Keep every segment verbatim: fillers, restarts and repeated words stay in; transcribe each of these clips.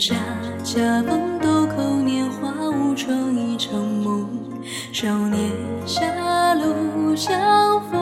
夏，恰逢豆蔻，年华无双一场梦。少年狭路相逢，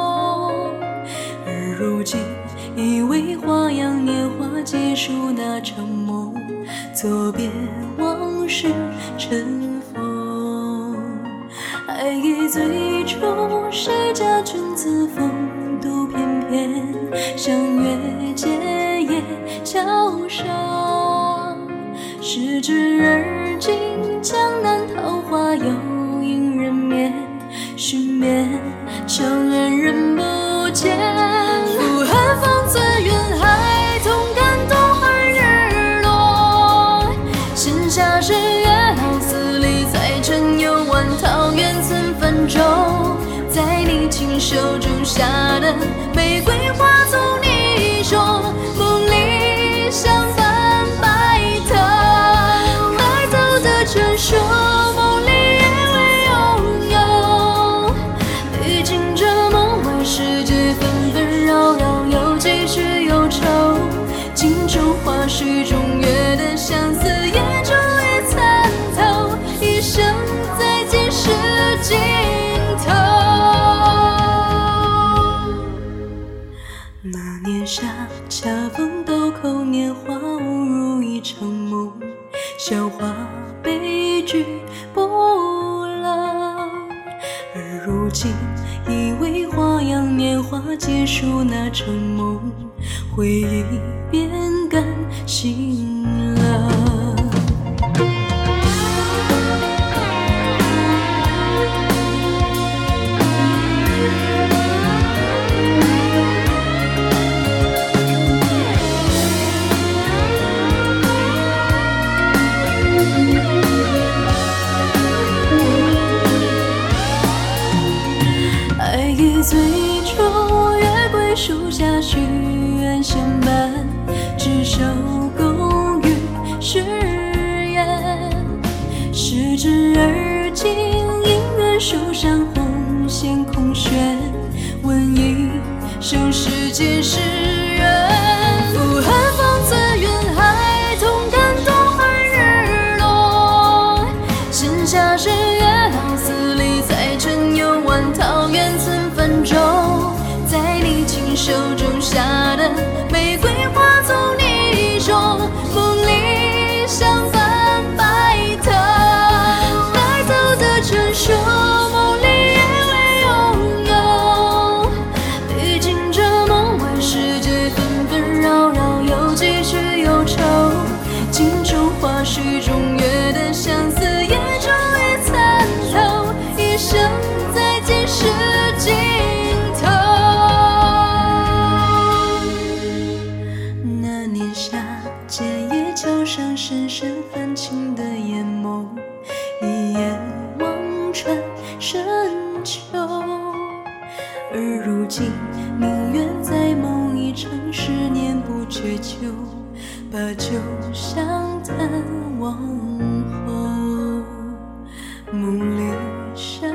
而如今已为花样年华结束那场梦，作别往事尘封。爱已最初，谁家君子风度翩翩，相约结夜桥上。时至而今，江南桃花又应人面，寻遍长安人不见。复寒风自云海，同感东汉日落。闲暇时月老思里，才尘游玩桃源曾泛舟。在你亲手种下的玫瑰花从你手，梦里相伴白头。白头的传说，梦里也未拥有。历经这梦外世界纷纷扰扰，有几许忧愁。镜中花絮中月的相思，也终于参透。一生再见是尽头。那年夏，恰逢豆蔻，年华误入一场梦。笑话悲剧不老，而如今已为花样年华结束那场梦，回忆变感辛劳。爱已最初，月桂树下许愿相伴，执手共语誓言。时至而今，姻缘树上红线空悬，问一生世间是缘。复寒风自云海，同感东汉日落。闲暇时月老思里，才尘游玩桃源曾泛舟。在你亲手种下的玫瑰花从你手，梦里相伴白头。白头的传说，梦里也未拥有。历经这梦外世界纷纷扰扰，有几许忧愁。镜中花絮中月的相思，也终于参透。一生再见是尽头。那年夏，结夜桥上，深深泛青的眼眸，一眼望穿深秋。而如今宁愿在梦一场，十年不觉秋，把酒相谈往后。梦里山